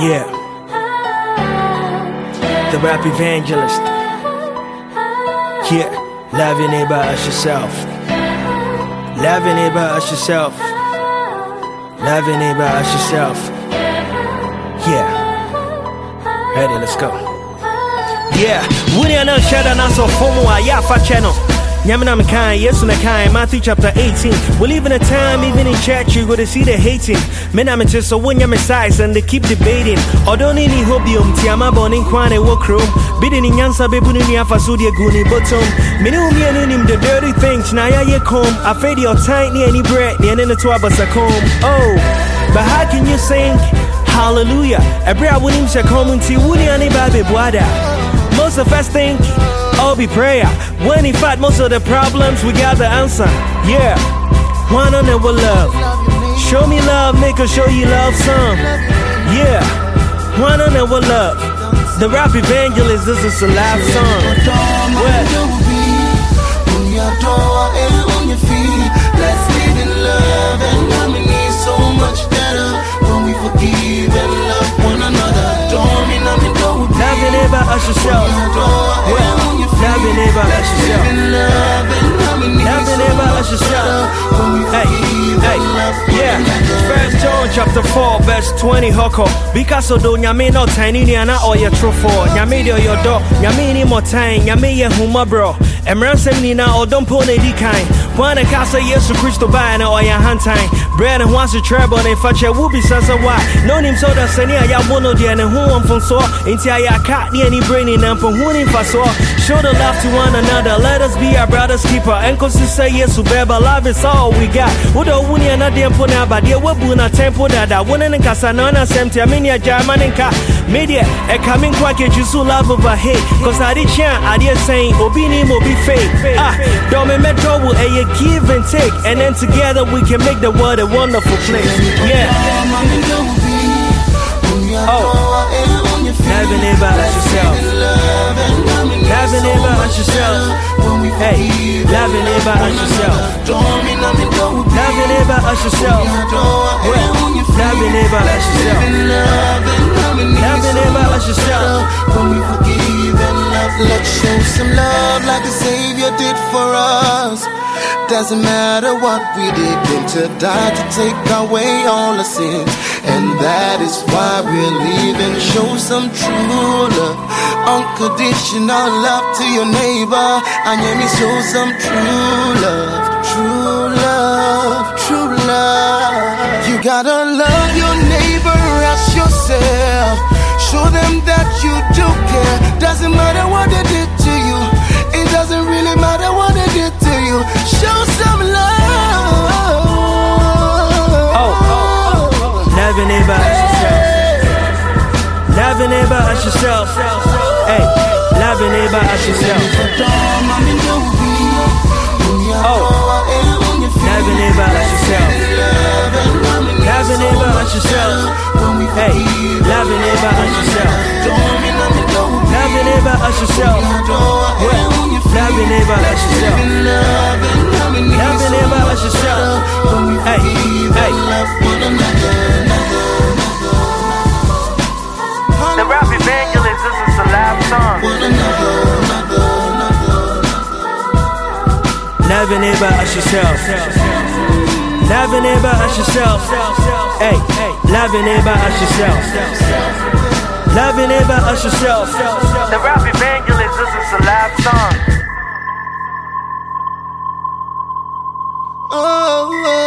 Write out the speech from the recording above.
Yeah. The rap evangelist. Yeah. Love your neighbor as yourself. Love your neighbor as yourself. Love your neighbor as yourself. Yeah. Ready, let's go. Yeah. Wuni ana shada na so fomo ya fa channel. Nyamina Mekai, yes, and Mekai, Matthew chapter 18. We live in a time, even in church, you're going to see the hating. Men are just so when you're size and they keep debating. Although any hobium, Tiama Bonin Kwane walk room, bidding in Yansa Bebunia Fasudia Guni bottom. Minu the dirty things, Naya ye comb. I fade your tiny any bread, the end of the Twabasa comb. Oh, but how can you sing hallelujah? Every I wouldn't say community, Woody and Baby Buada. Most of us think all be prayer. When in fact most of the problems we got the answer. Yeah. One on never love. Show me love, make us show you love some. Yeah. One on never love. The rap evangelist, this is a live song. What? Let's live in love and harmony so much better when we forgive and love one another. Love your neighbor as yourself. Love your neighbor as yourself. Love your neighbor as yourself. Hey, yeah. 1 John chapter 4 verse 20 hoko. Because of do nyame no tiny ni ana or your true for. Nyame do your door. Nyame ni mo time. Nyame ye huma bro. Emran semni na o don't pull di kind. Wana kasa Yesu Christo ba na o ya hand-time. Bread and wants to trouble and fache will be sasa why. No nim so da senia ya wono di and who on from so. Inti ya cat ni any brain in and from who for so. Show the love to one another. Let us be our brother's keeper. And say yes to beba. Love is all we got. Udo wuni and not dem puna ba dia wabu na tempo da wona in kasa no na semti aminia German in ka media e coming kwake jusu love over hate. Cause I did chant I did saying obini mo be fake. Don't me trouble a give and take. And then together we can make the world a wonderful place. Yeah. Oh. Love your neighbor as yourself. Love your neighbor as yourself. Hey, love your neighbor as yourself. Love your neighbor as yourself. Love your neighbor as yourself. Love your neighbor as yourself. When we forgive and love, let's show some love like the Savior did for us. Doesn't matter what we did, then to die to take away all the sins. And that is why we're leaving. Show some true love, unconditional love to your neighbor. And let me show some true love, true love, true love. You gotta love your neighbor as yourself. Show them that you do care. Doesn't matter what they did to you. It doesn't really matter what they did to you. Show some love. Love your neighbor as yourself. Love your neighbor as yourself. Hey, love your neighbor as yourself. Oh, love your neighbor as yourself. Love your neighbor as yourself. Hey, love your neighbor as yourself. Love your neighbor as yourself. Love your neighbor as yourself. Love your neighbor as yourself. Hey, hey. The rap evangelist, this is a live song. Love your neighbor as yourself. Love your neighbor as yourself. Hey, love your neighbor as yourself. Love your neighbor as yourself. The rap evangelist, this is a live song. Oh.